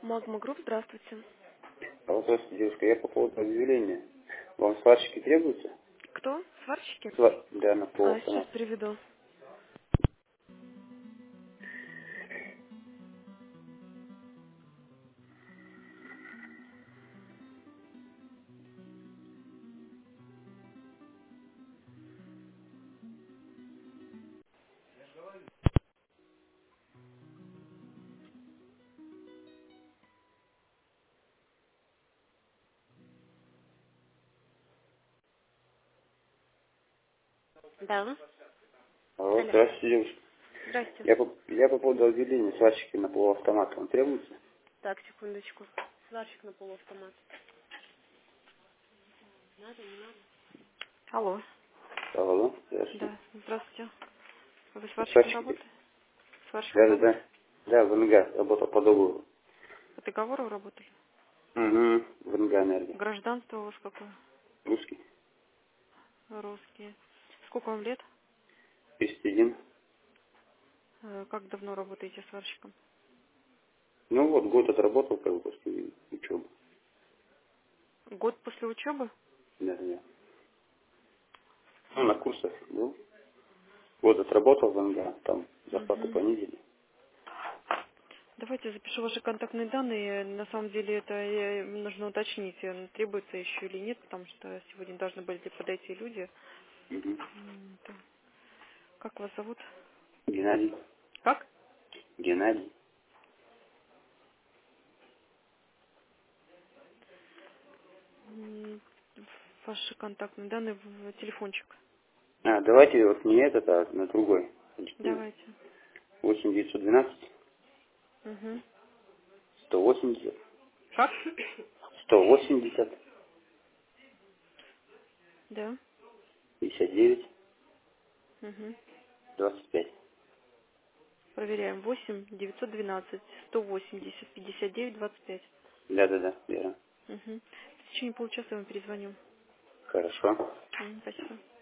Магма Групп, здравствуйте. А вот, здравствуйте, девушка, я по поводу объявления. Вам сварщики требуются? Кто? Сварщики? Да, на Сейчас полуавтомат. переведу. Да. Алло, Алло. здравствуйте, девушка. Здрасте. Я по поводу объявления сварщики на полуавтомат. Вам требуются? Так, секундочку. Сварщик на полуавтомат. Надо, не надо? Алло. Алло, здравствуйте. Да, здравствуйте. Вы сварщиком Сварщики? работаете? Сварщиком Да, да, работаете? да. Да, в НГ, работал по договору. По договору работали? Угу, в НГ энергия. Гражданство у вас какое? Русский. Русские. Сколько вам лет? 51. Как давно работаете сварщиком? Ну вот, год отработал, как бы, после учебы. Год после учебы? Да, да. Ну, на курсах был. Год отработал в НГ, там зарплату Угу. понизили. Давайте запишу ваши контактные данные. На самом деле это нужно уточнить, требуется еще или нет, потому что сегодня должны были подойти люди. Угу. Так. Как вас зовут? Геннадий. Как? Геннадий. М, Ваши контактные данные в телефончик. Давайте вот не этот, а на другой. Давайте. 8 912 Угу. 180 Как? 180 Да. 59 Угу. 25. Проверяем. 8 912 180 59 25. Да, верно. Угу. В течение получаса я вам перезвоню. Хорошо. Спасибо.